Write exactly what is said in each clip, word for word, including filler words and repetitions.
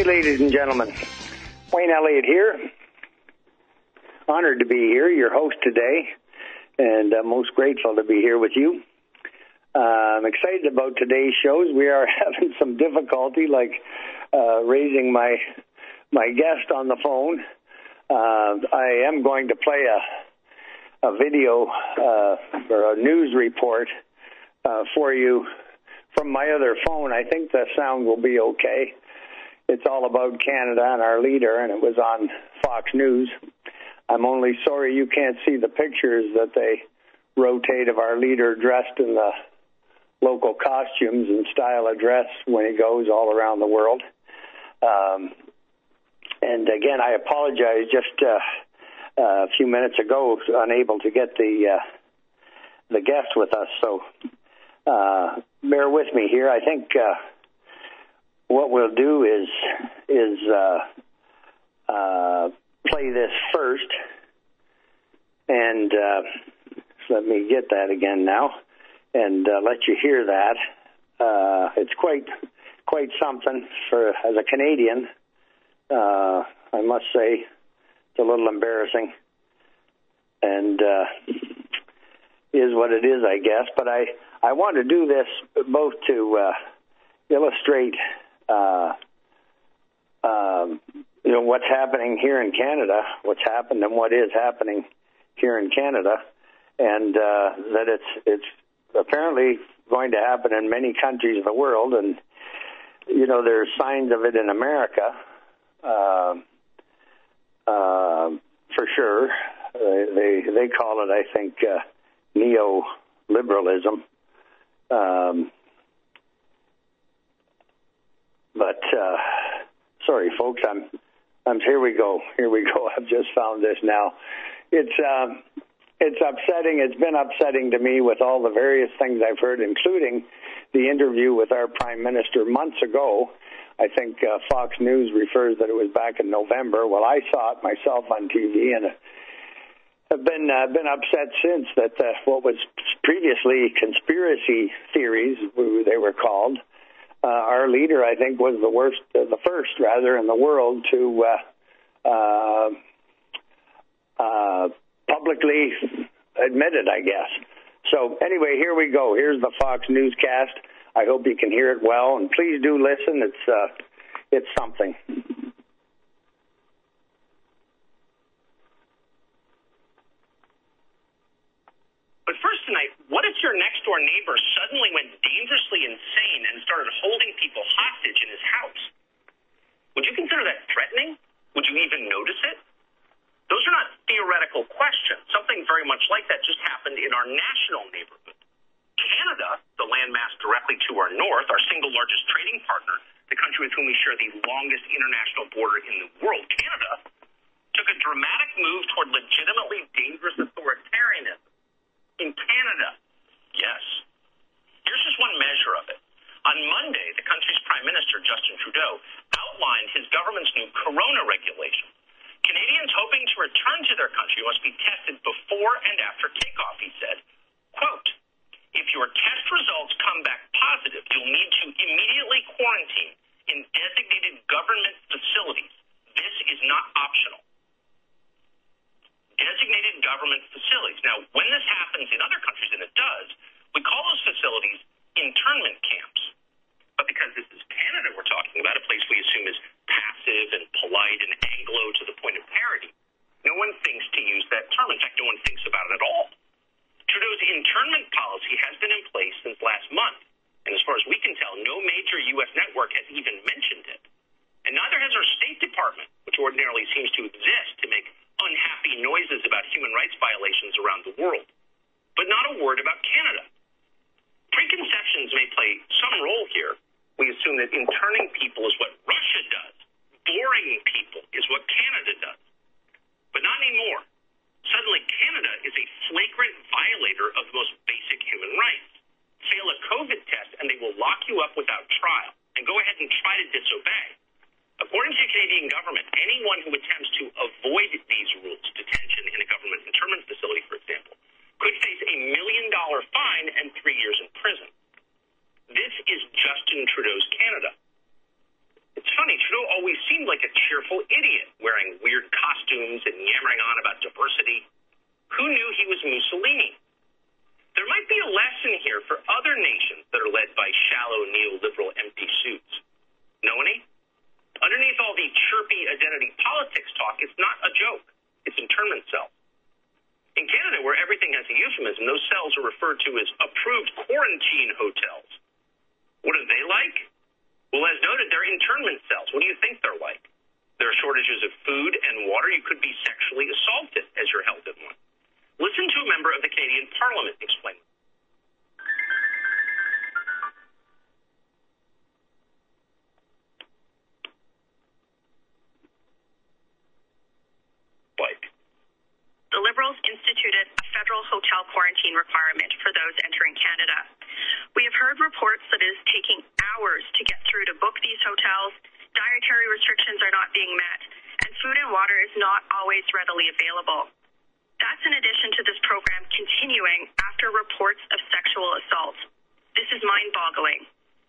ladies and gentlemen. Wayne Elliott here. Honored to be here, your host today, and uh, most grateful to be here with you. Uh, I'm excited about today's shows. We are having some difficulty, like uh, raising my my guest on the phone. Uh, I am going to play a a video uh, or a news report uh, for you from my other phone. I think the sound will be okay. It's all about Canada and our leader, and it was on Fox News. I'm only sorry you can't see the pictures that they rotate of our leader dressed in the local costumes and style of dress when he goes all around the world. Um, and again, I apologize. Just uh, uh, a few minutes ago, unable to get the uh, the guest with us. So uh, bear with me here. I think uh, what we'll do is is uh, uh, play this first, and uh, let me get that again now, and uh, let you hear that. Uh, it's quite quite something for as a Canadian. Uh, I must say, it's a little embarrassing, and uh, is what it is, I guess. But I I want to do this both to uh, illustrate. Uh, um, you know, what's happening here in Canada, what's happened and what is happening here in Canada, and uh, that it's it's apparently going to happen in many countries of the world, and, you know, there's signs of it in America, uh, uh, for sure. Uh, they they call it, I think, uh, neoliberalism. Um But uh, sorry, folks. I'm. I'm. Here we go. Here we go. I've just found this now. It's. Um, it's upsetting. It's been upsetting to me with all the various things I've heard, including the interview with our Prime Minister months ago. I think uh, Fox News refers that it was back in November. Well, I saw it myself on T V, and have been uh, been upset since that uh, what was previously conspiracy theories, they were called. Uh, our leader, I think, was the worst, uh, the first, rather, in the world to uh, uh, uh, publicly admit it, I guess. So, anyway, here we go. Here's the Fox Newscast. I hope you can hear it well, and please do listen. It's uh, it's something. But first tonight, what if your next-door neighbor suddenly went dangerously insane and started holding people hostage in his house? Would you consider that threatening? Would you even notice it? Those are not theoretical questions. Something very much like that just happened in our national neighborhood. Canada, the landmass directly to our north, our single largest trading partner, the country with whom we share the longest international border in the world, Canada, took a dramatic move toward legitimately dangerous authoritarianism. In Canada, yes. Here's just one measure of it. On Monday, the country's Prime Minister, Justin Trudeau, outlined his government's new corona regulations. Canadians hoping to return to their country must be tested before and after takeoff, he said. Quote, if your test results come back positive, you'll need to immediately quarantine in designated government facilities. This is not optional. Designated government facilities. Now, when this happens in other countries, and it does, we call those facilities internment camps. But because this is Canada we're talking about, a place we assume is passive and polite and Anglo to the point of parody, no one thinks to use that term. In fact, no one thinks about it at all. Trudeau's internment policy has been in place since last month, and as far as we can tell, no major U S network has even mentioned it. And neither has our State Department, which ordinarily seems to exist to make unhappy noises about human rights violations around the world, but not a word about Canada. Preconceptions may play some role here. We assume that interning people is what Russia does. Boring people is what Canada does. But not anymore. Suddenly, Canada is a flagrant violator of the most basic human rights. Fail a COVID test, and they will lock you up without trial, and go ahead and try to disobey. According to the Canadian government, anyone who attempts to avoid these rules, detention in a government internment facility, for example, could face a million dollar fine and three years in prison. This is Justin Trudeau's Canada. It's funny, Trudeau always hotels are referred to as approved quarantine hotels. What are they like? Well, as noted, they're internment cells. What do you think they're like? There are shortages of food and water. You could be sexually assaulted as you're held in one. Listen to a member of the Canadian Parliament explain. Like. The Liberals instituted a federal hotel quarantine requirement for those entering Canada. We have heard reports that it is taking hours to get through to book these hotels, dietary restrictions are not being met, and food and water is not always readily available. That's in addition to this program continuing after reports of sexual assault. This is mind-boggling.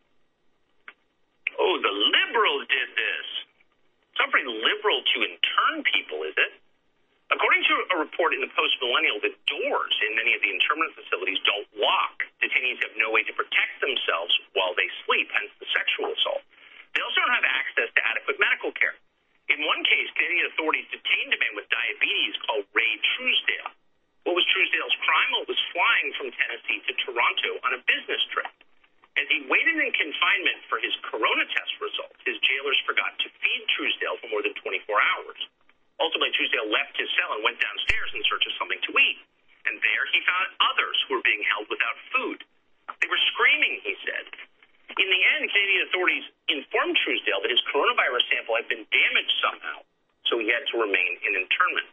Oh, the Liberals did this. It's not very liberal to intern people, is it? According to a report in the Post-Millennial, the doors in many of the internment facilities don't lock. Detainees have no way to protect themselves while they sleep, hence the sexual assault. They also don't have access to adequate medical care. In one case, Canadian authorities detained a man with diabetes called Ray Truesdale. What was Truesdale's crime? Well, it was flying from Tennessee to Toronto on a business trip. As he waited in confinement for his corona test results, his jailers forgot to feed Truesdale for more than twenty-four hours. Ultimately, Truesdale left his cell and went downstairs in search of something to eat. And there he found others who were being held without food. They were screaming, he said. In the end, Canadian authorities informed Truesdale that his coronavirus sample had been damaged somehow, so he had to remain in internment.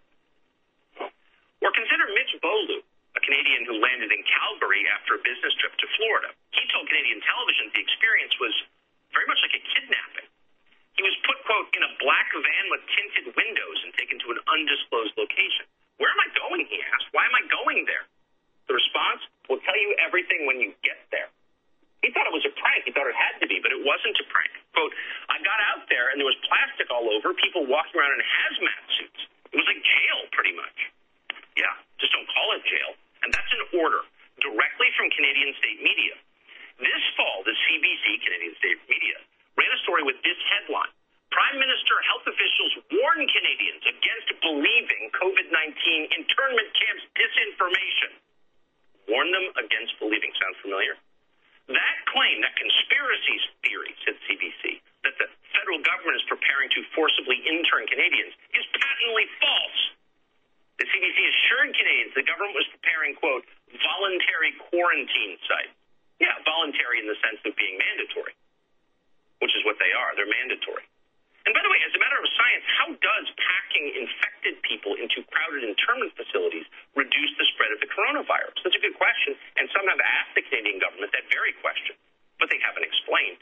Or consider Mitch Bolu, a Canadian who landed in Calgary after a business trip to Florida. He told Canadian television the experience was very much like a kidnapping. He was put, quote, in a black van with tinted windows and taken to an undisclosed location. Where am I going, he asked. Why am I going there? The response, we'll tell you everything when you get there. He thought it was a prank. He thought it had to be, but it wasn't a prank. Quote, I got out there and there was plastic all over, people walking around in hazmat suits. It was like jail, pretty much. Yeah, just don't call it jail. And that's an order directly from Canadian state media. This fall, the C B C, Canadian state media, ran a story with this headline. Prime Minister, health officials warn Canadians against believing COVID nineteen internment camps disinformation. Warn them against believing. Sounds familiar? That claim, that conspiracy theory, said C B C, that the federal government is preparing to forcibly intern Canadians is patently false. The C B C assured Canadians the government was preparing, quote, voluntary quarantine sites. Yeah, voluntary in the sense of being mandatory, which is what they are. They're mandatory. And by the way, as a matter of science, how does packing infected people into crowded internment facilities reduce the spread of the coronavirus? That's a good question, and some have asked the Canadian government that very question, but they haven't explained.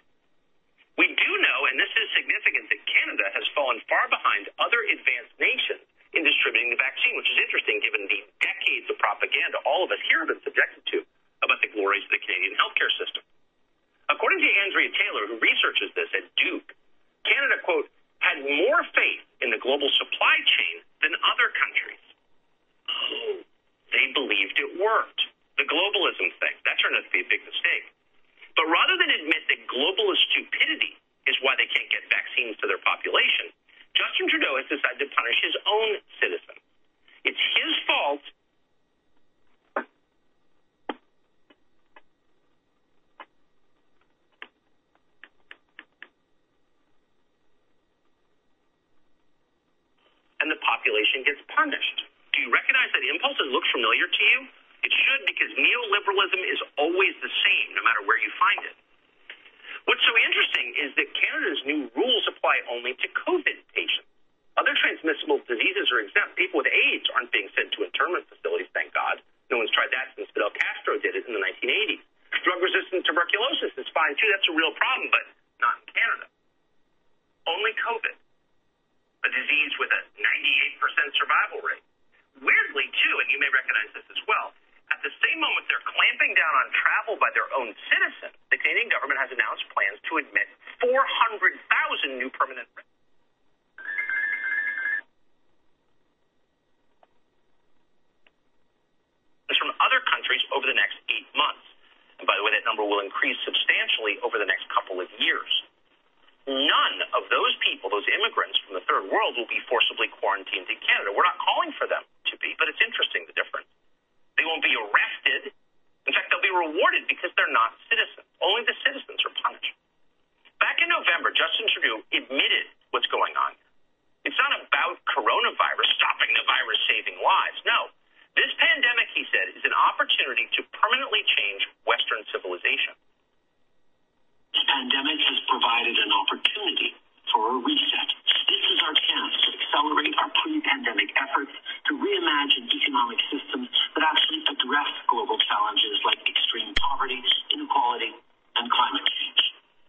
We do know, and this is significant, that Canada has fallen far behind other advanced nations in distributing the vaccine, which is interesting given the decades of propaganda all of us here have been subjected to about the glories of the Canadian healthcare system. According to Andrea Taylor, who researches this at Duke, Canada, quote, had more faith in the global supply chain than other countries. Oh, they believed it worked. The globalism thing, that turned out to be a big mistake. But rather than admit that globalist stupidity is why they can't get vaccines to their population, Justin Trudeau has decided to punish his own citizens. It's his fault. And the population gets punished. Do you recognize that impulse? Does it look familiar to you? It should, because neoliberalism is always the same, no matter where you find it. What's so interesting is that Canada's new rules apply only to COVID patients. Other transmissible diseases are exempt. People with AIDS aren't being sent to internment facilities, thank God. No one's tried that since Fidel Castro did it in the nineteen eighties. Drug-resistant tuberculosis is fine, too. That's a real problem, but not in Canada. Only COVID, a disease with a ninety-eight percent survival rate. Weirdly, too, and you may recognize this as well, at the same moment they're clamping down on travel by their own citizens, the Canadian government has announced plans to admit four hundred thousand new permanent residents. From other countries over the next eight months. And by the way, that number will increase substantially over the next couple of years. None of those people, those immigrants from the third world, will be forcibly quarantined in Canada. We're not calling for them to be, but it's interesting, the difference. They won't be arrested rewarded because they're not citizens. Only the citizens are punished. Back in November, Justin Trudeau admitted what's going on here. It's not about coronavirus, stopping the virus, saving lives. No. This pandemic, he said, is an opportunity to permanently change Western civilization. This pandemic has provided an opportunity for a reset. This is our chance to accelerate our pre-pandemic efforts to reimagine economic systems that actually address global challenges like extreme poverty, inequality, and climate change.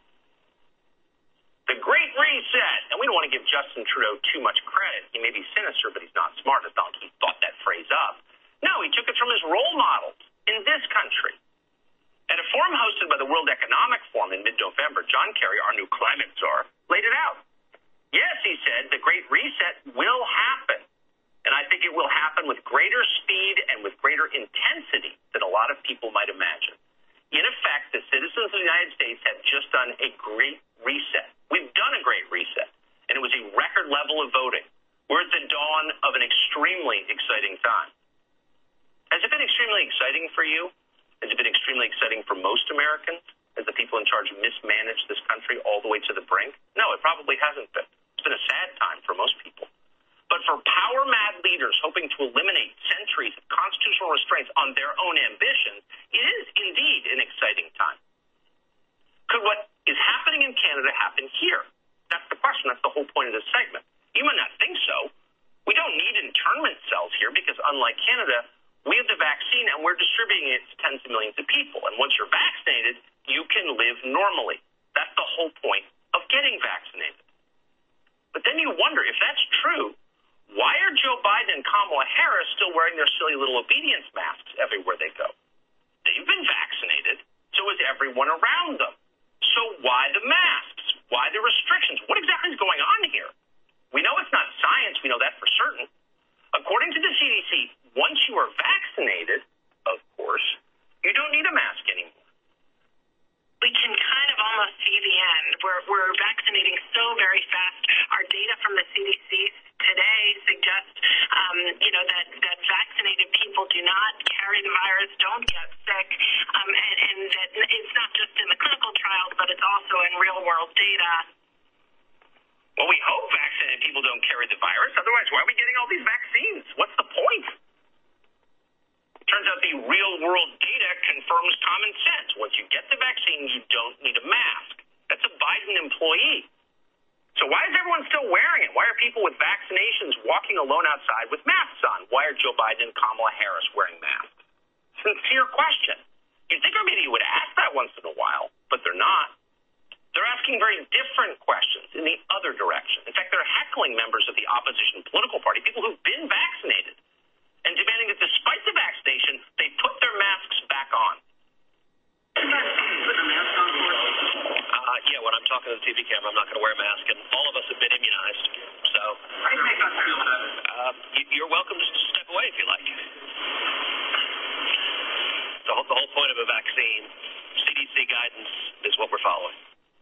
The Great Reset, and we don't want to give Justin Trudeau too much credit. He may be sinister, but he's not smart. It's not like he thought that phrase up. No, he took it from his role models in this country. At a forum hosted by the World Economic Forum in mid-November, John Kerry, our new climate czar, laid it out. Yes, he said, the Great Reset will happen. And I think it will happen with greater speed and with greater intensity than a lot of people might imagine. In effect, the citizens of the United States have just done a great reset. We've done a great reset, and it was a record level of voting. We're at the dawn of an extremely exciting time. Has it been extremely exciting for you? Has it been extremely exciting for most Americans as the people in charge mismanaged this country all the way to the brink? No, it probably hasn't been. It's been a sad time for most people. But for power-mad leaders hoping to eliminate centuries of constitutional restraints on their own ambitions, it is indeed an exciting time. Could what is happening in Canada happen here? That's the question. That's the whole point of this segment. You might not think so. We don't need internment cells here because, unlike Canada, we have the vaccine and we're distributing it to tens of millions of people. And once you're vaccinated, you can live normally. That's the whole point of getting vaccinated. But then you wonder, if that's true, why are Joe Biden and Kamala Harris still wearing their silly little obedience masks everywhere they go? They've been vaccinated, so is everyone around them. So why the masks? Why the restrictions? What exactly is going on here? We know it's not science. We know that for certain. According to the C D C, once you are vaccinated, of course, you don't need a mask anymore. We can kind of almost see the end. We're, we're vaccinating so very fast. Our data from the C D C today suggests, um, you know, that, that vaccinated people do not carry the virus, don't get sick, um, and, and that it's not just in the clinical trials, but it's also in real-world data. Well, we hope vaccinated people don't carry the virus. Otherwise, why are we getting all these vaccines? What's the point? Turns out the real-world data confirms common sense. Once you get the vaccine, you don't need a mask. That's a Biden employee. So why is everyone still wearing it? Why are people with vaccinations walking alone outside with masks on? Why are Joe Biden and Kamala Harris wearing masks? Sincere question. You'd think our media would ask that once in a while, but they're not. They're asking very different questions in the other direction. In fact, they're heckling members of the opposition political party, people who've been vaccinated, and demanding that despite the vaccination, they put their masks back on. Uh, yeah, when I'm talking to the T V camera, I'm not going to wear a mask, and all of us have been immunized. So uh, you're welcome to step away if you like. The whole, the whole point of a vaccine, C D C guidance, is what we're following.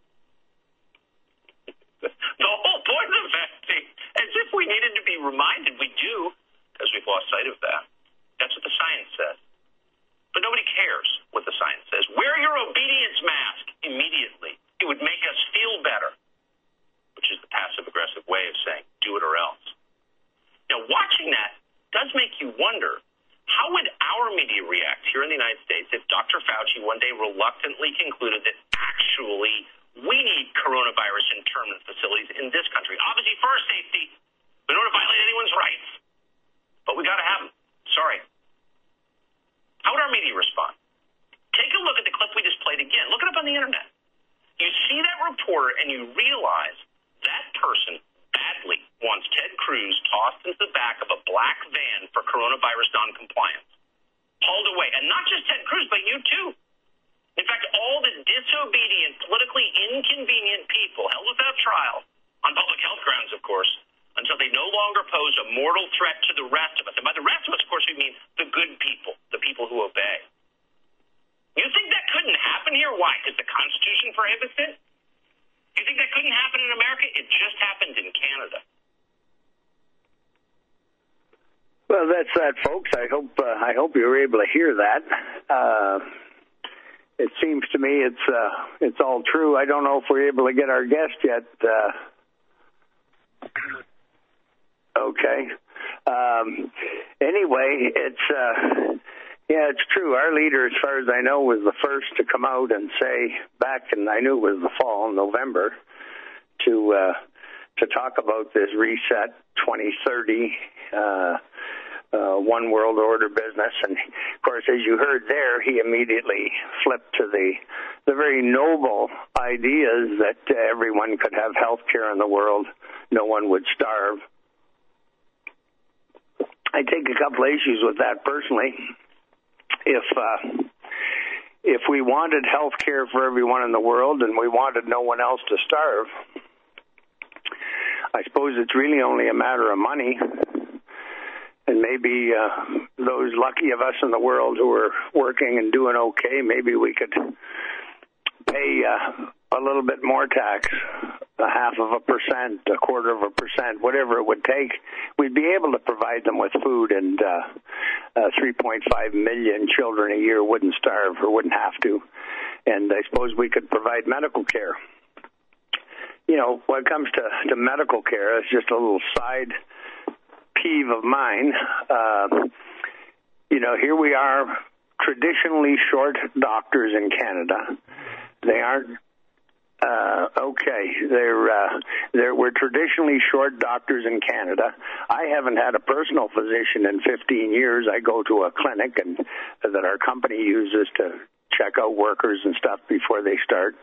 The whole point of the vaccine, as if we needed to be reminded. We do, because we've lost sight of that. That's what the science says. But nobody cares what the science says. Wear your obedience mask immediately. It would make us feel better, which is the passive-aggressive way of saying, do it or else. Now, watching that does make you wonder, how would our media react here in the United States if Doctor Fauci one day reluctantly concluded that actually we need coronavirus internment facilities in this country? Obviously, for our safety. We don't want to violate anyone's rights, but we got to have them. Sorry. How would our media respond? Take a look at the clip we just played again. Look it up on the internet. You see that reporter and you realize that person badly wants Ted Cruz tossed into the back of a black van for coronavirus noncompliance. Hauled away. And not just Ted Cruz, but you too. In fact, all the disobedient, politically inconvenient people held without trial, on public health grounds, of course, until they no longer pose a mortal threat to the rest of us. And by the rest of us, of course, we mean the good people, the people who obey. You think that couldn't happen here? Why? Because the Constitution prohibits it? You think that couldn't happen in America? It just happened in Canada. Well, that's that, folks. I hope uh, I hope you were able to hear that. Uh, it seems to me it's uh, it's all true. I don't know if we're able to get our guest yet. Uh, okay. Um, anyway, it's uh, yeah, it's true. Our leader, as far as I know, was the first to come out and say back, and I knew it was the fall, November, to uh, to talk about this reset twenty thirty. Uh, Uh, one world order business, and of course, as you heard there, he immediately flipped to the the very noble ideas that uh, everyone could have health care in the world, no one would starve. I take a couple of issues with that personally. If uh, if we wanted health care for everyone in the world and we wanted no one else to starve, I suppose it's really only a matter of money. And maybe uh, those lucky of us in the world who are working and doing okay, maybe we could pay uh, a little bit more tax, a half of a percent, a quarter of a percent, whatever it would take. We'd be able to provide them with food, and uh, uh, three point five million children a year wouldn't starve or wouldn't have to. And I suppose we could provide medical care. You know, when it comes to, to medical care, it's just a little side peeve of mine. Uh, you know, here we are, traditionally short doctors in Canada. They aren't uh, okay. They're uh, they're we're traditionally short doctors in Canada. I haven't had a personal physician in fifteen years. I go to a clinic and that our company uses to check out workers and stuff before they start.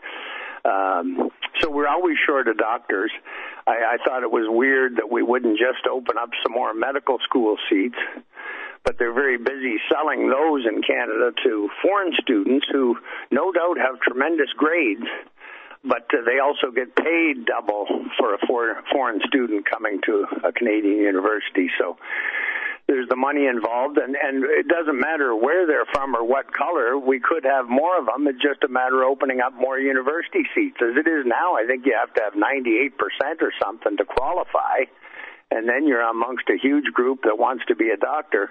Um, so we're always short of doctors. I, I thought it was weird that we wouldn't just open up some more medical school seats, but they're very busy selling those in Canada to foreign students who no doubt have tremendous grades, but uh, they also get paid double for a for, foreign student coming to a Canadian university. So there's the money involved, and, and it doesn't matter where they're from or what color. We could have more of them. It's just a matter of opening up more university seats. As it is now, I think you have to have ninety-eight percent or something to qualify, and then you're amongst a huge group that wants to be a doctor.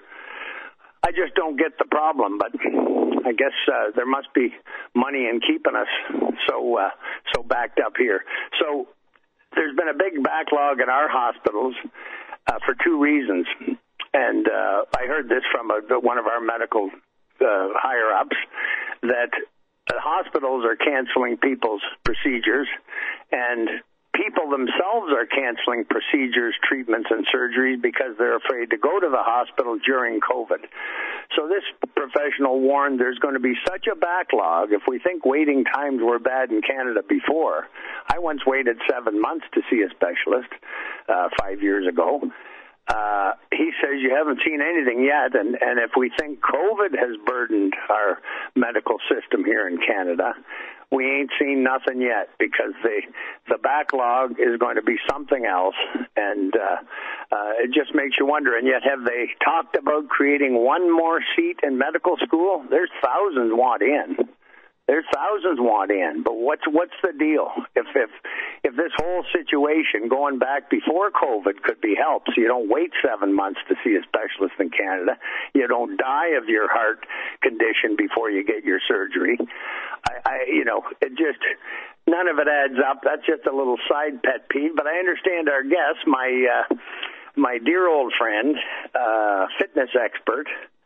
I just don't get the problem, but I guess uh, there must be money in keeping us so uh, so backed up here. So there's been a big backlog in our hospitals uh, for two reasons. And uh, I heard this from a, one of our medical uh, higher-ups, that the hospitals are canceling people's procedures, and people themselves are canceling procedures, treatments, and surgeries because they're afraid to go to the hospital during COVID. So this professional warned there's going to be such a backlog. If we think waiting times were bad in Canada before, I once waited seven months to see a specialist uh, five years ago. Uh, he says you haven't seen anything yet, and, and if we think COVID has burdened our medical system here in Canada, we ain't seen nothing yet, because the the backlog is going to be something else, and uh, uh, it just makes you wonder. And yet, have they talked about creating one more seat in medical school? There's thousands want in. There's thousands want in, but what's what's the deal? If if if this whole situation going back before COVID could be helped, so you don't wait seven months to see a specialist in Canada, you don't die of your heart condition before you get your surgery. I, I you know, it just none of it adds up. That's just a little side pet peeve. But I understand our guest, my uh, my dear old friend, uh, fitness expert.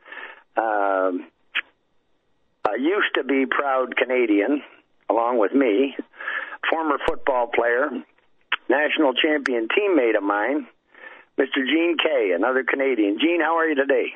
Um, Uh, used to be proud Canadian, along with me, former football player, national champion teammate of mine, Mister Gene Kay, another Canadian. Gene, how are you today?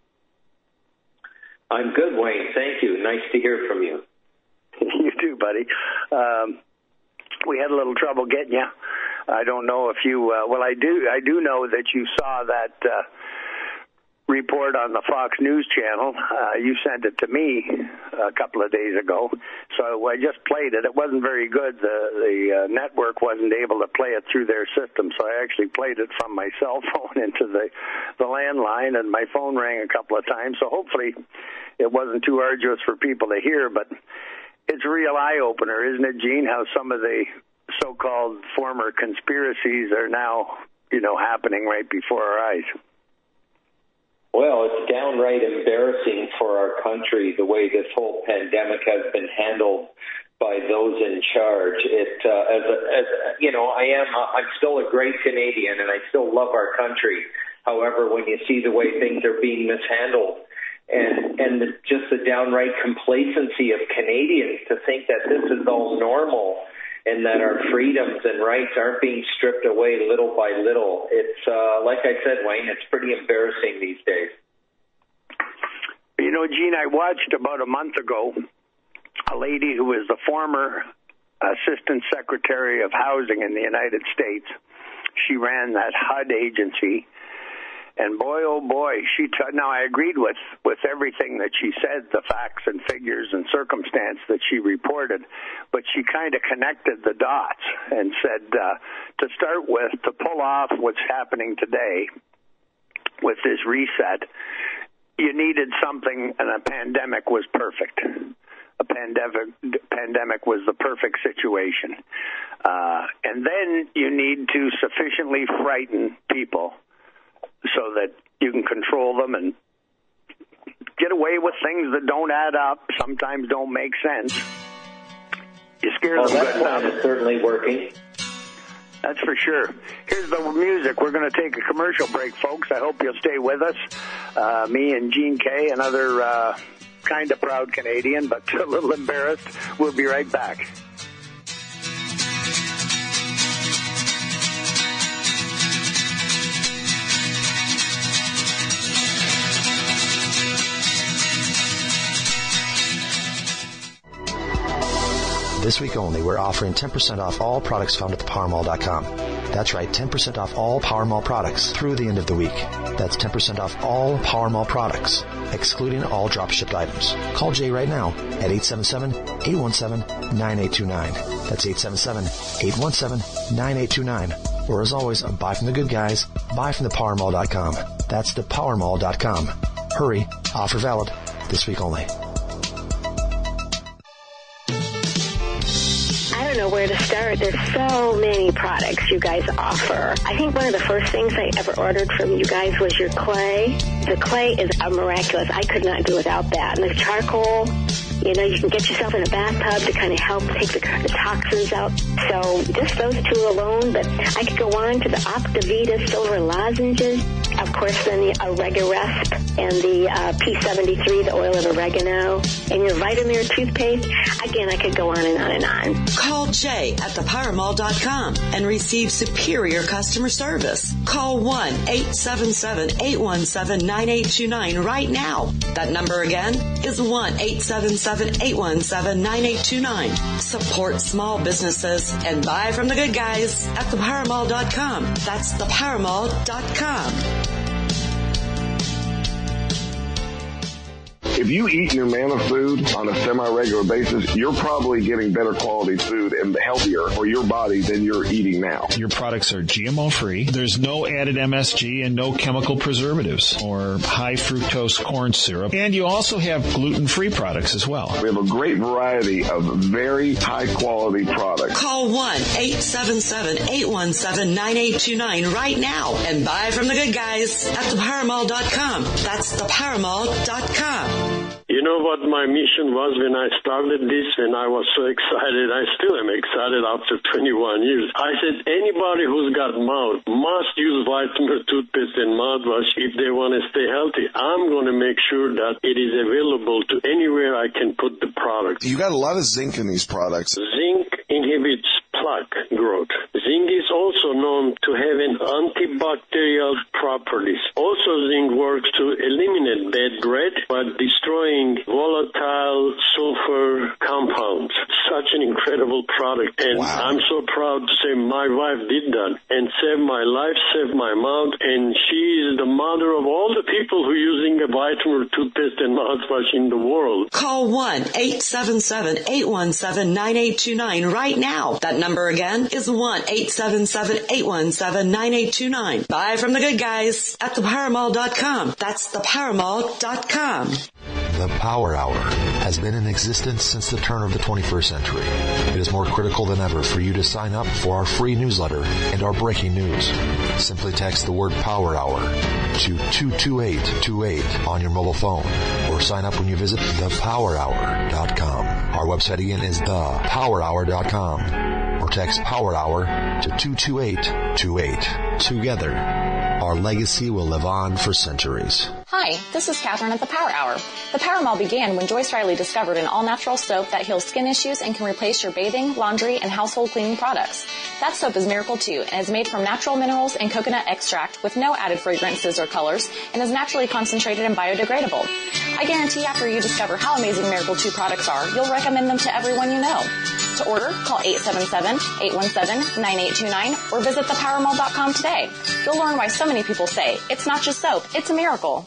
I'm good, Wayne. Thank you. Nice to hear from you. You too, buddy. Um, we had a little trouble getting you. I don't know if you, uh, well, I do, I do know that you saw that uh, report on the Fox News channel. Uh, you sent it to me a couple of days ago, so I just played it. It wasn't very good. The, the uh, network wasn't able to play it through their system, so I actually played it from my cell phone into the, the landline, and my phone rang a couple of times, so hopefully it wasn't too arduous for people to hear, but it's a real eye-opener, isn't it, Gene, how some of the so-called former conspiracies are now, you know, happening right before our eyes. Well, it's downright embarrassing for our country, the way this whole pandemic has been handled by those in charge. It, uh, as, a, as a, you know, I am, I'm still a great Canadian, and I still love our country. However, when you see the way things are being mishandled, and and the, just the downright complacency of Canadians to think that this is all normal and that our freedoms and rights aren't being stripped away little by little, it's uh, like I said, Wayne, it's pretty embarrassing these days. You know, Gene, I watched about a month ago a lady who was the former Assistant Secretary of Housing in the United States. She ran that H U D agency. And boy, oh boy, she t- now I agreed with, with everything that she said, the facts and figures and circumstance that she reported, but she kind of connected the dots and said, uh, to start with, to pull off what's happening today with this reset, you needed something, and a pandemic was perfect. A pandemic, pandemic was the perfect situation. Uh, and then you need to sufficiently frighten people so that you can control them and get away with things that don't add up, sometimes don't make sense. You scare well, them that good plan enough. is certainly working. That's for sure. Here's the music. We're going to take a commercial break, folks. I hope you'll stay with us. Uh, me and Gene Kay, another uh, kind of proud Canadian, but a little embarrassed. We'll be right back. This week only, we're offering ten percent off all products found at the power mall dot com. That's right, ten percent off all Powermall products through the end of the week. That's ten percent off all Powermall products, excluding all drop-shipped items. Call Jay right now at eight seven seven, eight one seven, nine eight two nine. That's eight seven seven, eight one seven, nine eight two nine. Or as always, buy from the good guys, buy from the power mall dot com. That's the power mall dot com. Hurry, offer valid this week only. I don't know where to start. There's so many products you guys offer. I think one of the first things I ever ordered from you guys was your clay. The clay is a miraculous. I could not do without that. And the charcoal, you know, you can get yourself in a bathtub to kind of help take the, the toxins out. So just those two alone, but I could go on to the Optivita silver lozenges. Of course, then the Oregarest and the uh, P seventy-three, the oil of oregano, and your Vitamir toothpaste. Again, I could go on and on and on. Call Jay at the power mall dot com and receive superior customer service. Call one eight seven seven, eight one seven, nine eight two nine right now. That number again is one eight seven seven, eight one seven, nine eight two nine. Support small businesses and buy from the good guys at the power mall dot com. That's the power mall dot com. If you eat Humana food on a semi-regular basis, you're probably getting better quality food and healthier for your body than you're eating now. Your products are G M O-free. There's no added M S G and no chemical preservatives or high fructose corn syrup. And you also have gluten-free products as well. We have a great variety of very high-quality products. Call one eight seven seven, eight one seven, nine eight two nine right now and buy from the good guys at the power mall dot com. That's the power mall dot com. You know what my mission was when I started this, and I was so excited. I still am excited after twenty-one years. I said anybody who's got mouth must use Vitamin toothpaste and mouthwash if they want to stay healthy. I'm going to make sure that it is available to anywhere I can put the product. You got a lot of zinc in these products. Zinc inhibits plaque growth. Zinc is also known to have an antibacterial properties. Also, zinc works to eliminate bad breath by destroying volatile sulfur compounds. Such an incredible product. And wow. I'm so proud to say my wife did that and saved my life, saved my mouth, and she is the mother of all the people who are using a vitamin toothpaste and mouthwash in the world. Call one eight seven seven, eight one seven, nine eight two nine right now. That number again is one eight seven seven, eight one seven, nine eight two nine. Buy from the good guys at the power mall dot com. That's the power mall dot com. The Power Hour has been in existence since the turn of the twenty-first century. It is more critical than ever for you to sign up for our free newsletter and our breaking news. Simply text the word Power Hour to two two eight two eight on your mobile phone or sign up when you visit the power hour dot com. Our website again is the power hour dot com or text Power Hour to two two eight two eight. Together, our legacy will live on for centuries. Hi, this is Catherine at the Power Hour. The Power Mall began when Joyce Riley discovered an all-natural soap that heals skin issues and can replace your bathing, laundry, and household cleaning products. That soap is Miracle two and is made from natural minerals and coconut extract with no added fragrances or colors and is naturally concentrated and biodegradable. I guarantee after you discover how amazing Miracle two products are, you'll recommend them to everyone you know. To order, call eight seven seven, eight one seven, nine eight two nine or visit the power mall dot com today. You'll learn why so many people say, it's not just soap, it's a miracle.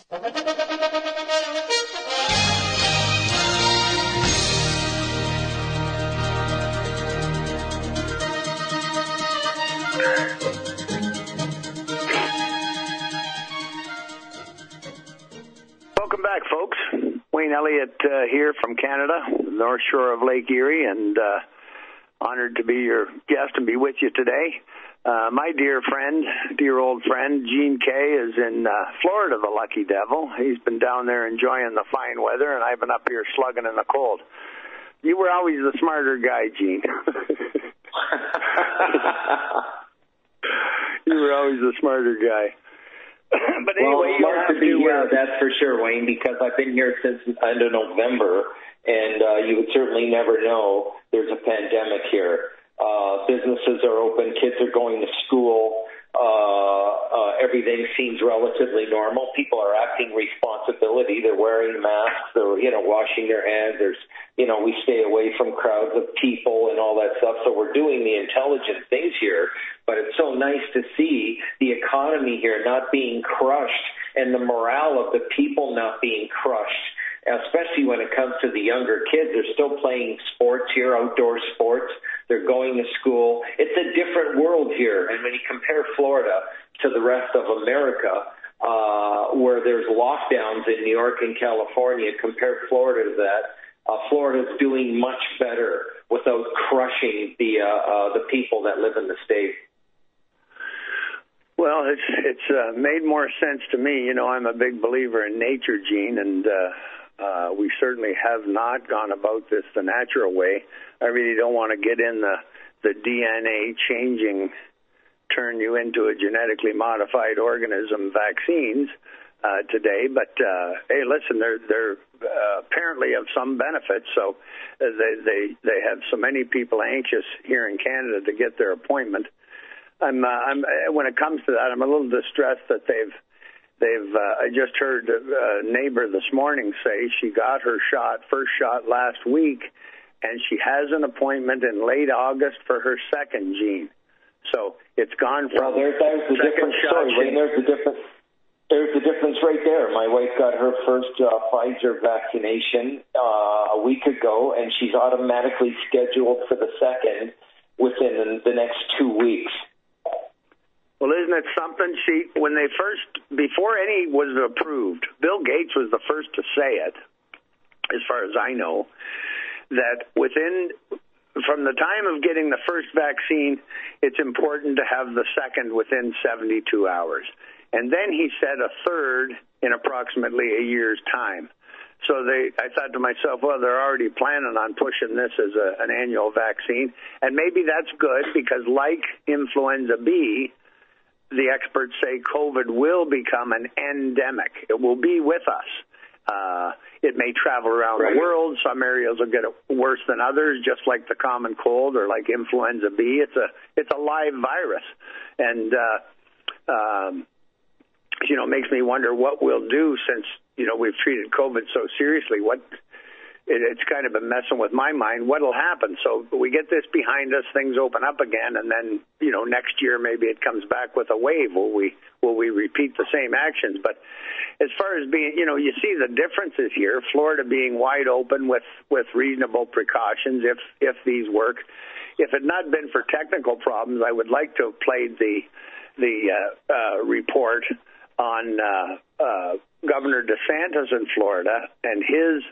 Welcome back, folks. Wayne Elliott uh, here from Canada, North Shore of Lake Erie, and uh, honored to be your guest and be with you today. Uh, my dear friend, dear old friend, Gene Kay is in uh, Florida, the lucky devil. He's been down there enjoying the fine weather, and I've been up here slugging in the cold. You were always the smarter guy, Gene. You were always the smarter guy. But anyway, well, smart to be to, here, uh, that's for sure, Wayne, because I've been here since the end of November, and uh, you would certainly never know there's a pandemic here. Uh, businesses are open, kids are going to school, uh, uh, everything seems relatively normal. People are acting responsibility. They're wearing masks. They're, you know, washing their hands. There's, you know, we stay away from crowds of people and all that stuff. So we're doing the intelligent things here. But it's so nice to see the economy here not being crushed and the morale of the people not being crushed, especially when it comes to the younger kids. They're still playing sports here, outdoor sports. They're going to school. It's a different world here. And when you compare Florida to the rest of America, uh, where there's lockdowns in New York and California, compare Florida to that, uh, Florida's doing much better without crushing the, uh, uh, the people that live in the state. Well, it's it's uh, made more sense to me. You know, I'm a big believer in nature, Gene, and uh, uh, we certainly have not gone about this the natural way. I really don't want to get in the, the D N A changing, turn you into a genetically modified organism vaccines uh, today. But, uh, hey, listen, they're, they're uh, apparently of some benefit. So uh, they, they, they have so many people anxious here in Canada to get their appointment. I'm, uh, I'm, when it comes to that, I'm a little distressed that they've, they've. Uh, I just heard a neighbor this morning say she got her shot, first shot last week, and she has an appointment in late August for her second, Gene. So it's gone from. Well, there's, there's the different story. Right? There's the difference. There's the difference right there. My wife got her first uh, Pfizer vaccination uh, a week ago, and she's automatically scheduled for the second within the, the next two weeks. Well, isn't it something? See, when they first, before any was approved, Bill Gates was the first to say it, as far as I know, that within, from the time of getting the first vaccine, it's important to have the second within seventy-two hours. And then he said a third in approximately a year's time. So they, I thought to myself, well, they're already planning on pushing this as a, an annual vaccine. And maybe that's good because like influenza B, the experts say COVID will become an endemic. It will be with us. Uh, it may travel around right. the world. Some areas will get it worse than others, just like the common cold or like influenza B. It's a it's a live virus, and uh, um, you know, it makes me wonder what we'll do since you know we've treated COVID so seriously. What it, it's kind of been messing with my mind. What'll happen? So we get this behind us, things open up again, and then you know next year maybe it comes back with a wave. Will we will we repeat the same actions? But as far as being, you know, you see the differences here. Florida being wide open with with reasonable precautions if if these work. If it had not been for technical problems, I would like to have played the the uh, uh, report on uh, uh, Governor DeSantis in Florida and his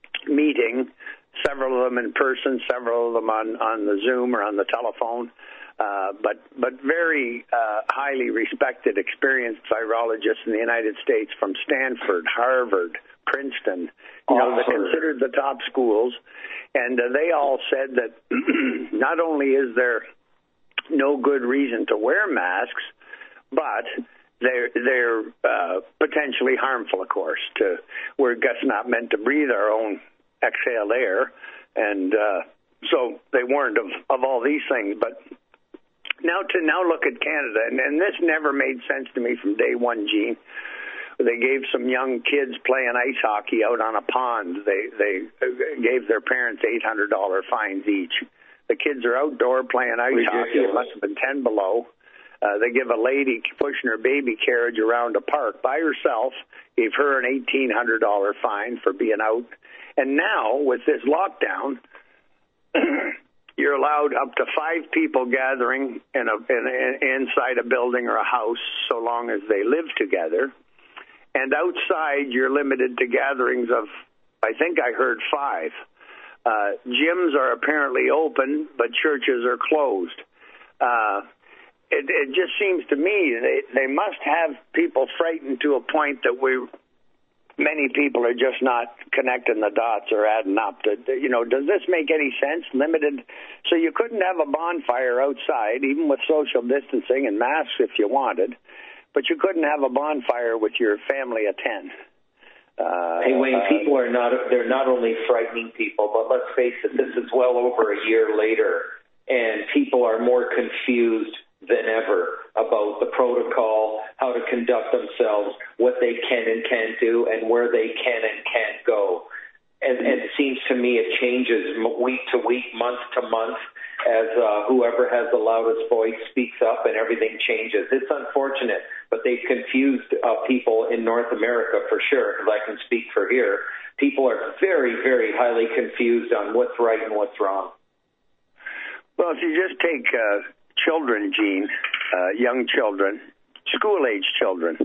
meeting, several of them in person, several of them on, on the Zoom or on the telephone, uh, but but very uh, highly respected, experienced virologists in the United States from Stanford, Harvard, Princeton. You know, they're considered the top schools, and uh, they all said that not only is there no good reason to wear masks, but they're they're uh, potentially harmful, of course. To we're just not meant to breathe our own exhaled air, and uh, so they warned of, of all these things. But now to now look at Canada, and, and this never made sense to me from day one, Gene. They gave some young kids playing ice hockey out on a pond. They they gave their parents eight hundred dollars fines each. The kids are outdoor playing ice Ridiculous. hockey. It must have been ten below. Uh, they give a lady pushing her baby carriage around a park by herself, gave her an eighteen hundred dollars fine for being out. And now, with this lockdown, you're allowed up to five people gathering in a, in a, inside a building or a house so long as they live together. And outside, you're limited to gatherings of, I think I heard five. Uh, gyms are apparently open, but churches are closed. Uh, it, it just seems to me they, they must have people frightened to a point that we, many people are just not connecting the dots or adding up. To, you know, does this make any sense? Limited, so you couldn't have a bonfire outside, even with social distancing and masks if you wanted. But you couldn't have a bonfire with your family of ten. Uh, hey, Wayne, uh, people are not, they're not only frightening people, but let's face it, this is well over a year later, and people are more confused than ever about the protocol, how to conduct themselves, what they can and can't do, and where they can and can't go. And, and it seems to me it changes week to week, month to month, as uh, whoever has the loudest voice speaks up and everything changes. It's unfortunate, but they've confused uh, people in North America for sure, because I can speak for here. People are very, very highly confused on what's right and what's wrong. Well, if you just take uh, children, Gene, uh, young children, school-age children,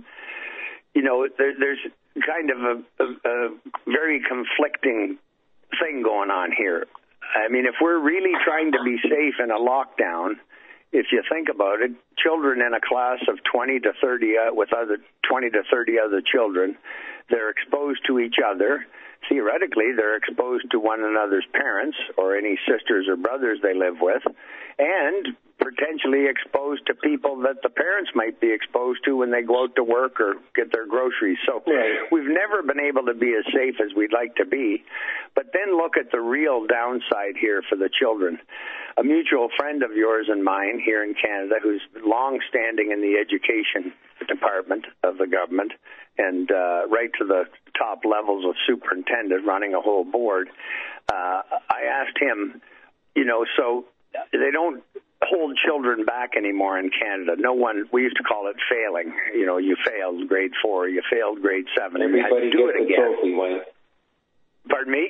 you know, there, there's kind of a, a, a very conflicting thing going on here. I mean, if we're really trying to be safe in a lockdown, if you think about it, children in a class of twenty to thirty uh, with other twenty to thirty other children, they're exposed to each other. Theoretically, they're exposed to one another's parents or any sisters or brothers they live with, and potentially exposed to people that the parents might be exposed to when they go out to work or get their groceries. So right. We've never been able to be as safe as we'd like to be. But then look at the real downside here for the children. A mutual friend of yours and mine here in Canada, who's long-standing in the education department of the government and uh, right to the top levels of superintendent running a whole board, uh, I asked him, you know, so they don't hold children back anymore in Canada. No one, we used to call it failing. You know, you failed grade four, you failed grade seven. Everybody do gets it a again. trophy, Wayne. Pardon me?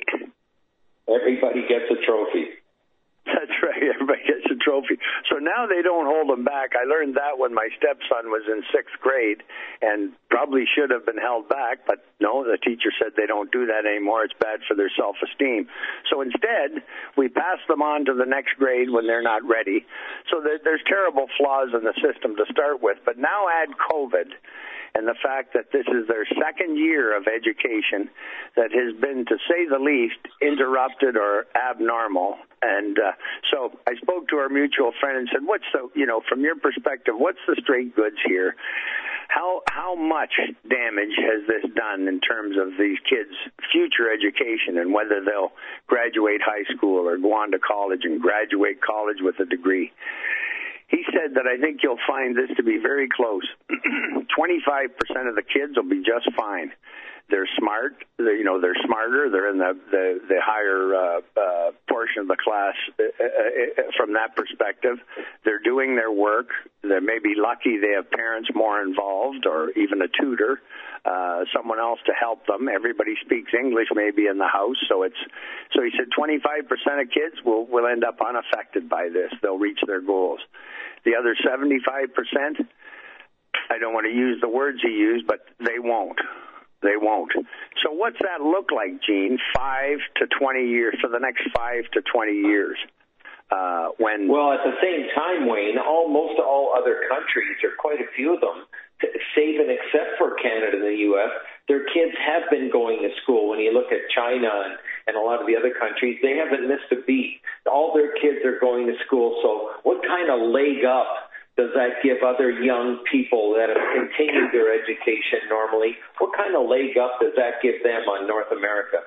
Everybody gets a trophy. That's right. Everybody gets a trophy. So now they don't hold them back. I learned that when my stepson was in sixth grade and probably should have been held back, but no, the teacher said they don't do that anymore. It's bad for their self-esteem. So instead, we pass them on to the next grade when they're not ready. So there's terrible flaws in the system to start with. But now add COVID and the fact that this is their second year of education that has been, to say the least, interrupted or abnormal. And uh, so I spoke to our mutual friend and said, what's the, you know, from your perspective, what's the straight goods here? How how much damage has this done in terms of these kids' future education and whether they'll graduate high school or go on to college and graduate college with a degree? He said that I think you'll find this to be very close. twenty-five percent of the kids will be just fine. They're smart. They're, you know, they're smarter. They're in the the, the higher uh, uh, portion of the class uh, uh, from that perspective. They're doing their work. They may be lucky they have parents more involved or even a tutor, uh, someone else to help them. Everybody speaks English maybe in the house. So it's so he said twenty-five percent of kids will, will end up unaffected by this. They'll reach their goals. The other seventy-five percent, I don't want to use the words he used, but they won't. They won't. So what's that look like, Gene, five to twenty years, for the next five to twenty years? Uh, when well, at the same time, Wayne, almost all other countries, or quite a few of them, save and except for Canada and the U S, their kids have been going to school. When you look at China and, and a lot of the other countries, they haven't missed a beat. All their kids are going to school. So what kind of leg up does that give other young people that have continued their education normally? What kind of leg up does that give them on North America?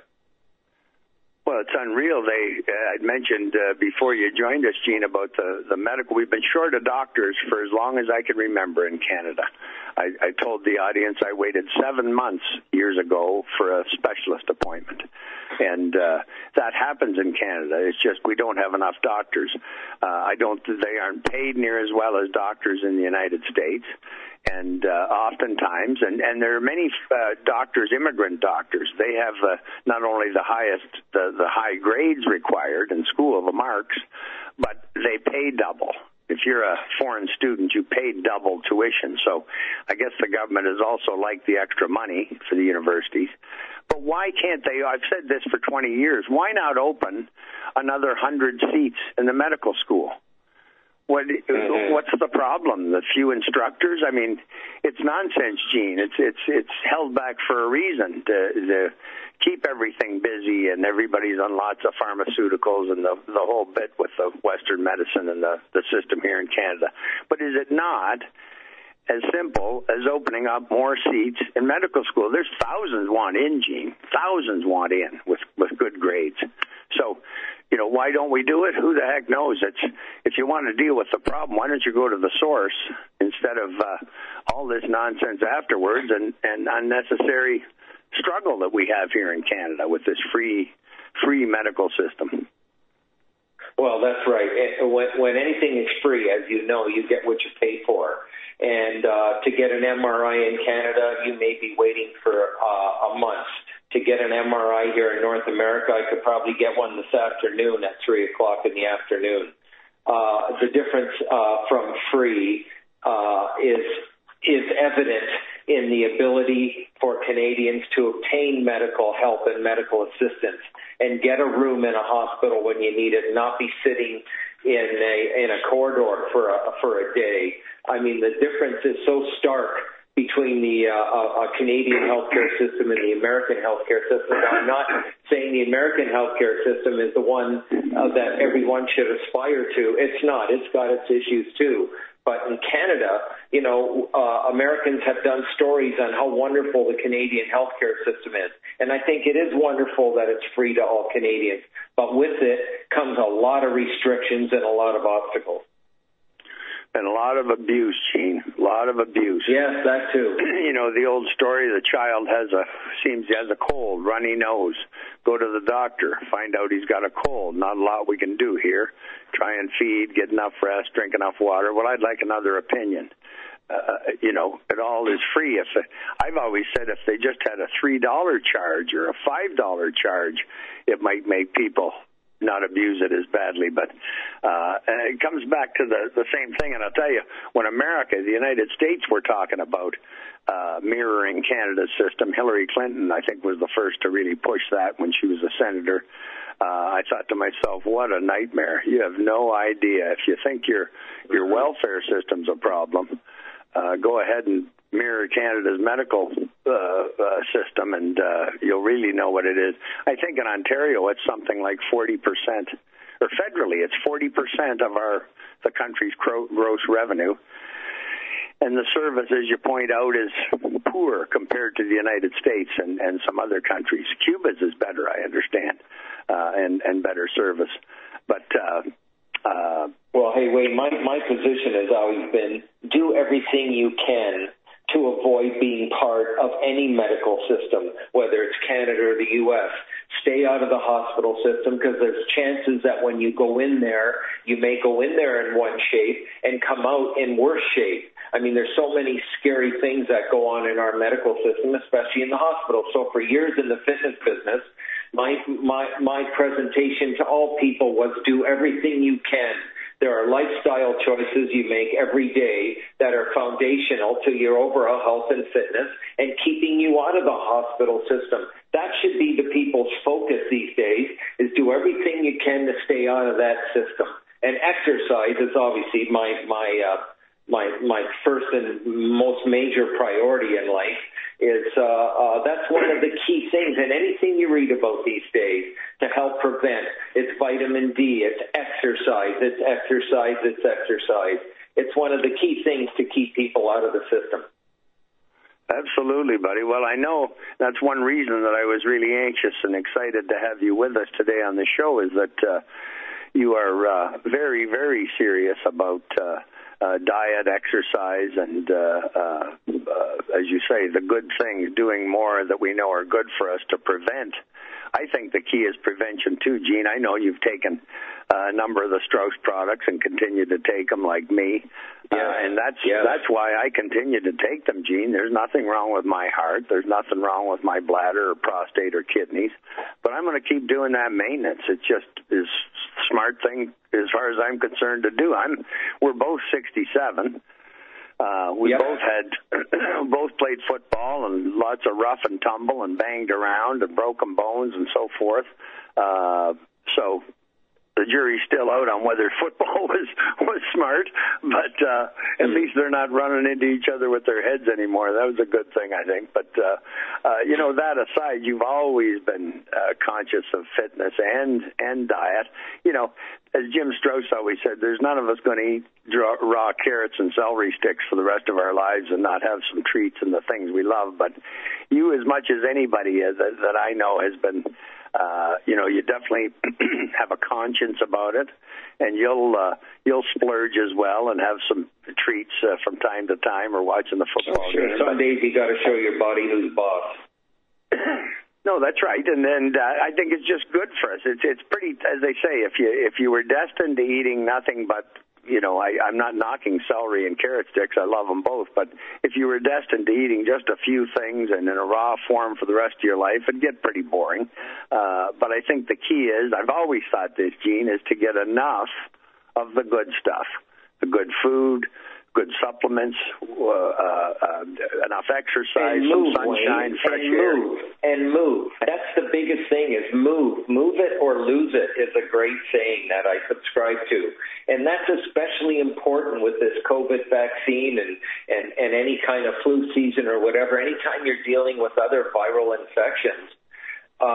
Well, it's unreal. They, uh, I mentioned uh, before you joined us, Gene, about the, the medical. We've been short of doctors for as long as I can remember in Canada. I, I told the audience I waited seven months years ago for a specialist appointment. And uh, that happens in Canada. It's just we don't have enough doctors. Uh, I don't. They aren't paid near as well as doctors in the United States. And uh, oftentimes, and, and there are many uh, doctors, immigrant doctors, they have uh, not only the highest, the, the high grades required in school, the marks, but they pay double. If you're a foreign student, you pay double tuition. So I guess the government is also like the extra money for the universities. But why can't they, I've said this for twenty years, why not open another one hundred seats in the medical school? What, what's the problem? The few instructors? I mean, it's nonsense, Gene. It's it's it's held back for a reason to, to keep everything busy, and everybody's on lots of pharmaceuticals and the the whole bit with the Western medicine and the, the system here in Canada. But is it not as simple as opening up more seats in medical school? There's thousands want in, Gene. Thousands want in with, with good grades. So, you know, why don't we do it? Who the heck knows? It's, if you want to deal with the problem, why don't you go to the source instead of uh, all this nonsense afterwards and, and unnecessary struggle that we have here in Canada with this free free medical system? Well, that's right. When, when anything is free, as you know, you get what you pay for. And uh, to get an M R I in Canada, you may be waiting for uh, a month. To get an M R I here in North America, I could probably get one this afternoon at three o'clock in the afternoon. Uh, the difference uh, from free uh, is is evident in the ability for Canadians to obtain medical help and medical assistance and get a room in a hospital when you need it, and not be sitting in a in a corridor for a, for a day. I mean, the difference is so stark between the uh, uh, Canadian healthcare system and the American healthcare system. Now, I'm not saying the American healthcare system is the one uh, that everyone should aspire to. It's not. It's got its issues too. But in Canada, you know, uh, Americans have done stories on how wonderful the Canadian healthcare system is. And I think it is wonderful that it's free to all Canadians. But with it comes a lot of restrictions and a lot of obstacles. And a lot of abuse, Gene. A lot of abuse. Yes, that too. You know, the old story, the child has a, seems he has a cold, runny nose. Go to the doctor, find out he's got a cold. Not a lot we can do here. Try and feed, get enough rest, drink enough water. Well, I'd like another opinion. Uh, you know, it all is free. If I've always said if they just had a three dollar charge or a five dollar charge, it might make people not abuse it as badly. But uh, and it comes back to the, the same thing. And I'll tell you, when America, the United States, were talking about uh, mirroring Canada's system, Hillary Clinton, I think, was the first to really push that when she was a senator. Uh, I thought to myself, what a nightmare. You have no idea. If you think your your welfare system's a problem, uh, go ahead and mirror Canada's medical uh, uh, system, and uh, you'll really know what it is. I think in Ontario it's something like forty percent, or federally it's forty percent of our the country's gross revenue. And the service, as you point out, is poor compared to the United States and, and some other countries. Cuba's is better, I understand, uh, and, and better service. But uh, uh, well, hey, Wayne, my, my position has always been do everything you can to avoid being part of any medical system, whether it's Canada or the U S Stay out of the hospital system, because there's chances that when you go in there, you may go in there in one shape and come out in worse shape. I mean, there's so many scary things that go on in our medical system, especially in the hospital. So for years in the fitness business, my my my presentation to all people was do everything you can. There are lifestyle choices you make every day that are foundational to your overall health and fitness and keeping you out of the hospital system. That should be the people's focus these days, is do everything you can to stay out of that system. And exercise is obviously my my uh, my my first and most major priority in life. Is uh, uh, that's one of the key things. And anything you read about these days to help prevent, it's vitamin D, it's exercise, it's exercise, it's exercise. It's one of the key things to keep people out of the system. Absolutely, buddy. Well, I know that's one reason that I was really anxious and excited to have you with us today on the show is that uh, you are uh, very, very serious about uh, uh, diet, exercise, and, uh, uh, uh, as you say, the good things, doing more that we know are good for us to prevent. I think the key is prevention, too, Gene. I know you've taken a number of the Strauss products and continue to take them like me. Yeah. Uh, and that's yeah. that's why I continue to take them, Gene. There's nothing wrong with my heart. There's nothing wrong with my bladder or prostate or kidneys. But I'm going to keep doing that maintenance. It just is a smart thing as far as I'm concerned to do. I'm We're both sixty-seven. Uh, we yep. both had, both played football and lots of rough and tumble and banged around and broken bones and so forth. Uh, so the jury's still out on whether football was, was smart, but uh, at least they're not running into each other with their heads anymore. That was a good thing, I think. But, uh, uh, you know, that aside, you've always been uh, conscious of fitness and, and diet. You know, as Jim Strauss always said, there's none of us going to eat draw, raw carrots and celery sticks for the rest of our lives and not have some treats and the things we love. But you, as much as anybody uh, that, that I know, has been, uh, you know, you definitely have a conscience about it, and you'll uh, you'll splurge as well and have some treats uh, from time to time or watching the football oh, sure. game. Some days you got to show your body who's boss. No, that's right, and and uh, I think it's just good for us. It's it's pretty, as they say, if you if you were destined to eating nothing but, you know, I, I'm not knocking celery and carrot sticks. I love them both, but if you were destined to eating just a few things and in a raw form for the rest of your life, it'd get pretty boring. Uh, but I think the key is, I've always thought this, Gene, is to get enough of the good stuff, the good food, good supplements, uh, uh, enough exercise, move, some sunshine, Wayne, fresh and air. Move, and move. That's the biggest thing is move. Move it or lose it is a great saying that I subscribe to. And that's especially important with this COVID vaccine and, and, and any kind of flu season or whatever. Anytime you're dealing with other viral infections, uh,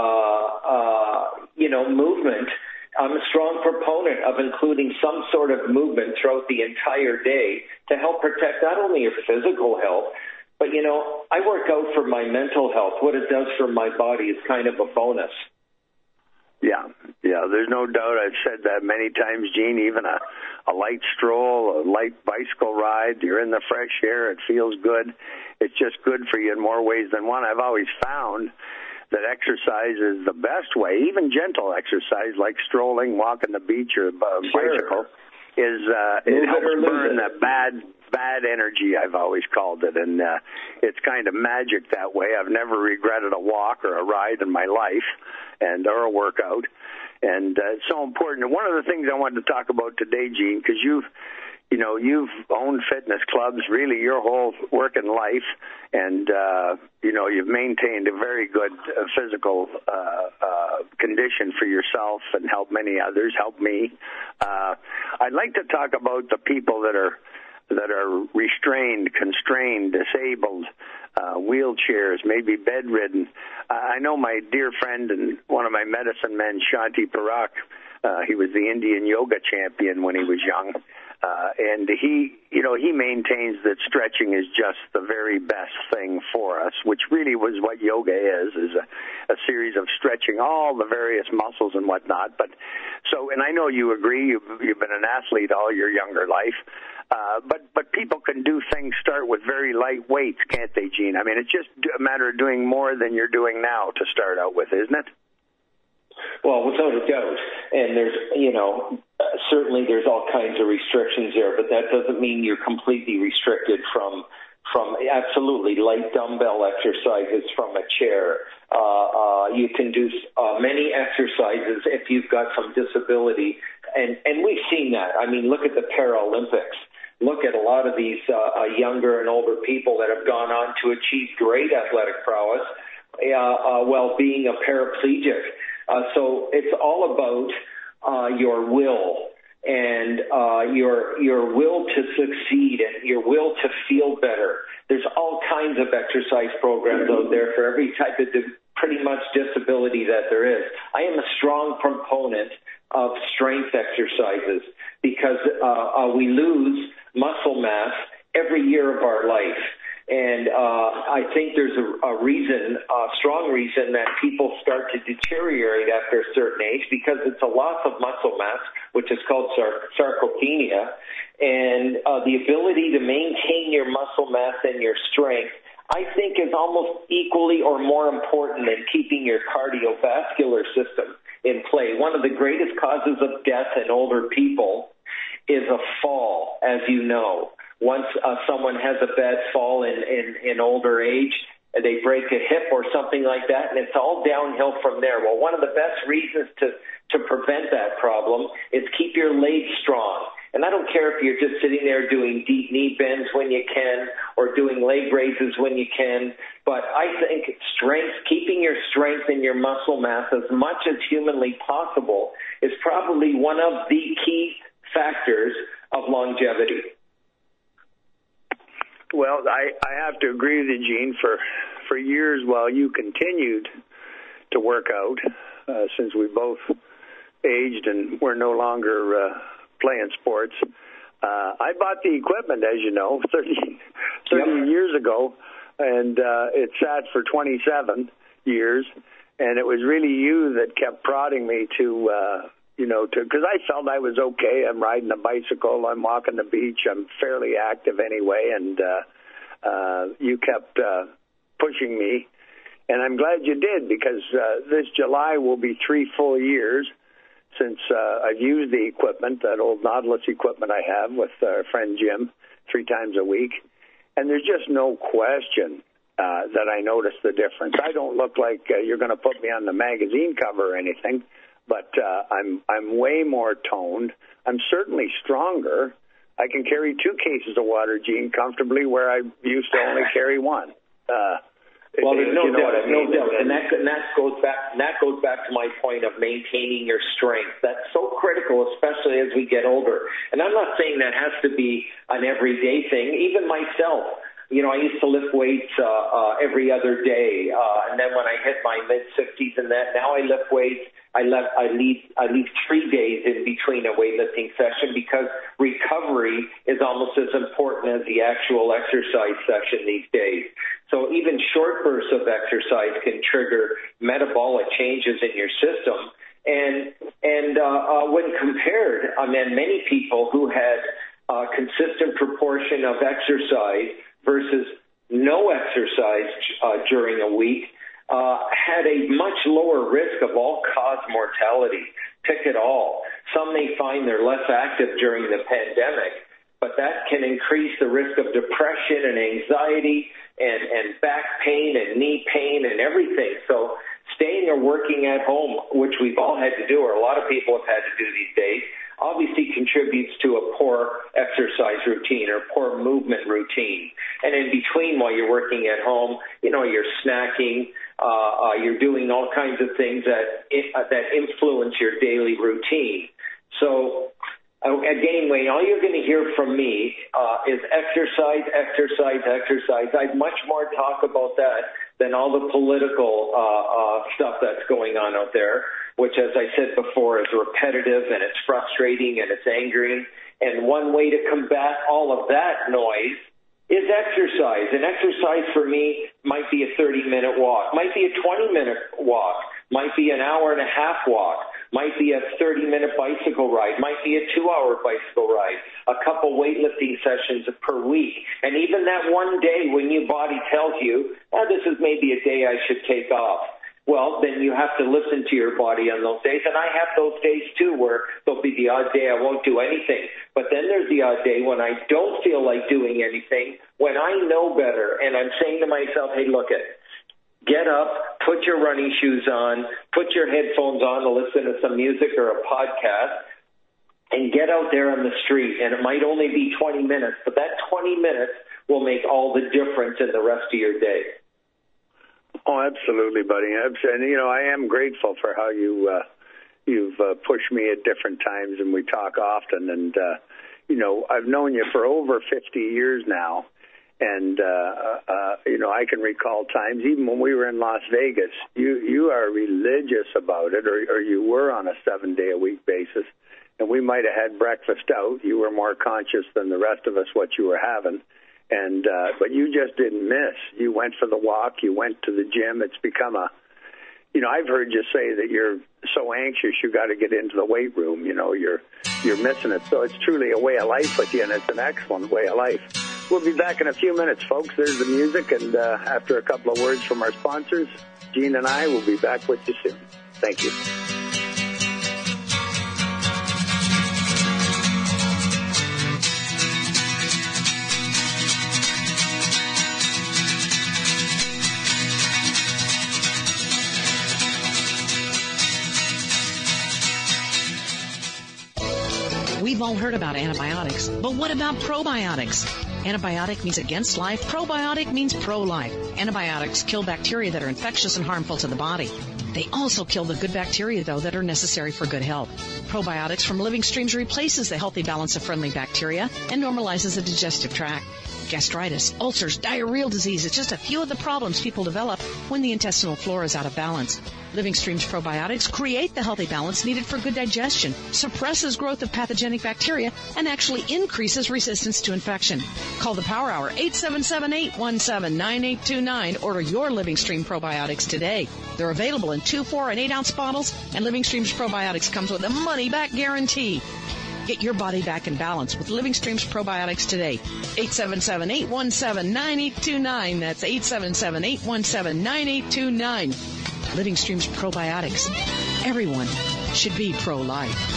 uh, you know, movement. I'm a strong proponent of including some sort of movement throughout the entire day to help protect not only your physical health, but, you know, I work out for my mental health. What it does for my body is kind of a bonus. Yeah, yeah, there's no doubt. I've said that many times, Gene, even a, a light stroll, a light bicycle ride, you're in the fresh air, it feels good. It's just good for you in more ways than one. I've always found that exercise is the best way, even gentle exercise like strolling, walking the beach, or uh, sure. bicycle, is uh, it helps burn that bad bad energy, I've always called it, and uh, it's kind of magic that way. I've never regretted a walk or a ride in my life, and or a workout, and uh, it's so important. And one of the things I wanted to talk about today, Gene, because you've You know, you've owned fitness clubs really your whole working life, and, uh, you know, you've maintained a very good uh, physical uh, uh, condition for yourself and helped many others, helped me. Uh, I'd like to talk about the people that are that are restrained, constrained, disabled, uh, wheelchairs, maybe bedridden. Uh, I know my dear friend and one of my medicine men, Shanti Parakh, uh, he was the Indian yoga champion when he was young. Uh, and he, you know, he maintains that stretching is just the very best thing for us, which really was what yoga is, is a, a series of stretching all the various muscles and whatnot. But so, and I know you agree, you've, you've been an athlete all your younger life, uh, but, but people can do things, start with very light weights, can't they, Gene? I mean, it's just a matter of doing more than you're doing now to start out with, isn't it? Well, without a doubt. And there's, you know, uh, certainly there's all kinds of restrictions there, but that doesn't mean you're completely restricted from, from absolutely light dumbbell exercises from a chair. Uh, uh, you can do uh, many exercises if you've got some disability. And, and we've seen that. I mean, look at the Paralympics. Look at a lot of these uh, uh, younger and older people that have gone on to achieve great athletic prowess uh, uh, while being a paraplegic. Uh, so it's all about uh, your will and and uh, your your will to succeed and your will to feel better. There's all kinds of exercise programs out there for every type of di- pretty much disability that there is. I am a strong proponent of strength exercises because uh, uh, we lose muscle mass every year of our life. And uh, I think there's a, a reason, a strong reason that people start to deteriorate after a certain age because it's a loss of muscle mass, which is called sar- sarcopenia. And uh, the ability to maintain your muscle mass and your strength, I think, is almost equally or more important than keeping your cardiovascular system in play. One of the greatest causes of death in older people is a fall, as you know. Once uh, someone has a bad fall in, in, in older age, they break a hip or something like that, and it's all downhill from there. Well, one of the best reasons to, to prevent that problem is keep your legs strong. And I don't care if you're just sitting there doing deep knee bends when you can or doing leg raises when you can, but I think strength, keeping your strength and your muscle mass as much as humanly possible is probably one of the key factors of longevity. Well, I, I have to agree with you, Gene. For for years, while you continued to work out, uh, since we both aged and we're no longer uh, playing sports, uh, I bought the equipment, as you know, thirty, thirty yep. years ago, and uh, it sat for twenty-seven years, and it was really you that kept prodding me to, uh, you know, to because I felt I was okay. I'm riding a bicycle. I'm walking the beach. I'm fairly active anyway, and uh, uh, you kept uh, pushing me, and I'm glad you did because uh, this July will be three full years since uh, I've used the equipment, that old Nautilus equipment I have with our friend Jim, three times a week, and there's just no question uh, that I notice the difference. I don't look like uh, you're going to put me on the magazine cover or anything. But uh, I'm I'm way more toned. I'm certainly stronger. I can carry two cases of water, Gene, comfortably, where I used to only carry one. Uh, well, there's no you know doubt, I mean? no doubt, and that and that goes back. And that goes back to my point of maintaining your strength. That's so critical, especially as we get older. And I'm not saying that has to be an everyday thing. Even myself. You know, I used to lift weights uh, uh, every other day, uh, and then when I hit my mid sixties and that, now I lift weights. I left. I leave. I leave three days in between a weightlifting session because recovery is almost as important as the actual exercise session these days. So even short bursts of exercise can trigger metabolic changes in your system, and and uh, uh, when compared, I mean, many people who had a consistent proportion of exercise versus no exercise uh, during a week uh, had a much lower risk of all-cause mortality. Pick it all. Some may find they're less active during the pandemic, but that can increase the risk of depression and anxiety and, and back pain and knee pain and everything. So staying or working at home, which we've all had to do, or a lot of people have had to do these days, obviously contributes to a poor exercise routine or poor movement routine. And in between, while you're working at home, you know, you're snacking, uh, uh, you're doing all kinds of things that uh, that influence your daily routine. So, uh, again, Wayne, all you're going to hear from me uh, is exercise, exercise, exercise. I'd much more talk about that than all the political uh, uh, stuff that's going on out there, which, as I said before, is repetitive and it's frustrating and it's angering. And one way to combat all of that noise is exercise. And exercise for me might be a thirty-minute walk, might be a twenty-minute walk, might be an hour and a half walk, might be a thirty-minute bicycle ride, might be a two-hour bicycle ride, a couple weightlifting sessions per week. And even that one day when your body tells you, oh, this is maybe a day I should take off. Well, then you have to listen to your body on those days. And I have those days, too, where there'll be the odd day I won't do anything. But then there's the odd day when I don't feel like doing anything, when I know better. And I'm saying to myself, hey, look it. Get up, put your running shoes on, put your headphones on to listen to some music or a podcast, and get out there on the street. And it might only be twenty minutes, but that twenty minutes will make all the difference in the rest of your day. Oh, absolutely, buddy. And, you know, I am grateful for how you uh, you've uh, pushed me at different times, and we talk often. And, uh, you know, I've known you for over fifty years now. And, uh, uh, you know, I can recall times, even when we were in Las Vegas, you, you are religious about it, or, or you were on a seven-day-a-week basis. And we might have had breakfast out. You were more conscious than the rest of us what you were having. And uh, but you just didn't miss. You went for the walk. You went to the gym. It's become a, you know, I've heard you say that you're so anxious you got to get into the weight room. You know, you're you're missing it. So it's truly a way of life with you, and it's an excellent way of life. We'll be back in a few minutes, folks. There's the music, and uh, after a couple of words from our sponsors, Gene and I will be back with you soon. Thank you. We've all heard about antibiotics, but what about probiotics? Antibiotic means against life. Probiotic means pro-life. Antibiotics kill bacteria that are infectious and harmful to the body. They also kill the good bacteria, though, that are necessary for good health. Probiotics from Living Streams replaces the healthy balance of friendly bacteria and normalizes the digestive tract. Gastritis, ulcers, diarrheal disease is just a few of the problems people develop when the intestinal flora is out of balance. Living Streams probiotics create the healthy balance needed for good digestion, suppresses growth of pathogenic bacteria, and actually increases resistance to infection. Call the Power Hour, eight seven seven, eight one seven, nine eight two nine. Order your Living Stream probiotics today. They're available in two, four, and eight ounce bottles, and Living Streams probiotics comes with a money-back guarantee. Get your body back in balance with Living Streams probiotics today. eight seven seven, eight one seven, nine eight two nine. That's eight seven seven, eight one seven, nine eight two nine. Living Streams probiotics. Everyone should be pro-life.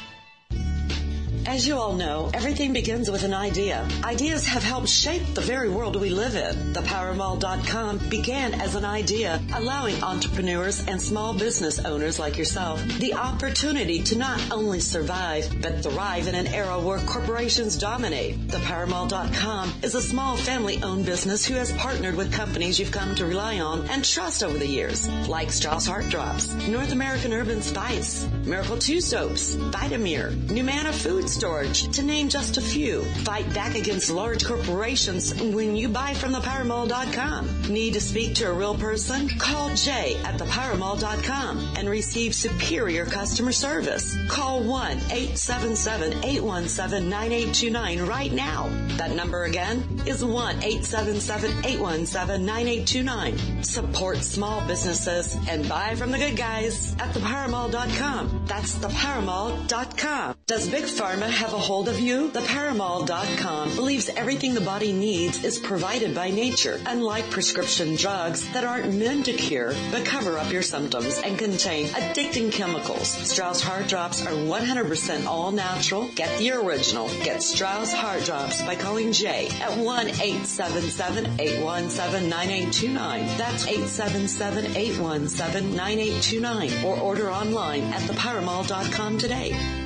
As you all know, everything begins with an idea. Ideas have helped shape the very world we live in. The Power Mall dot com began as an idea, allowing entrepreneurs and small business owners like yourself the opportunity to not only survive, but thrive in an era where corporations dominate. The Power Mall dot com is a small family-owned business who has partnered with companies you've come to rely on and trust over the years, like Strauss Heart Drops, North American Urban Spice, Miracle two Soaps, Vitamir, Numana Foods, Storage, to name just a few. Fight back against large corporations when you buy from the Power Mall dot com. Need to speak to a real person? Call Jay at the Power Mall dot com and receive superior customer service. Call one, eight seven seven, eight one seven, nine eight two nine right now. That number again is one, eight seven seven, eight one seven, nine eight two nine. Support small businesses and buy from the good guys at the Power Mall dot com. That's the Power Mall dot com. Does Big Pharma have a hold of you? The Power Mall dot com believes everything the body needs is provided by nature, unlike prescription drugs that aren't meant to cure but cover up your symptoms and contain addicting chemicals. Strauss Heart Drops are one hundred percent all natural. Get the original. Get Strauss Heart Drops by calling Jay at one, eight seven seven, eight one seven, nine eight two nine. That's eight seven seven, eight one seven, nine eight two nine. Or order online at the Power Mall dot com today.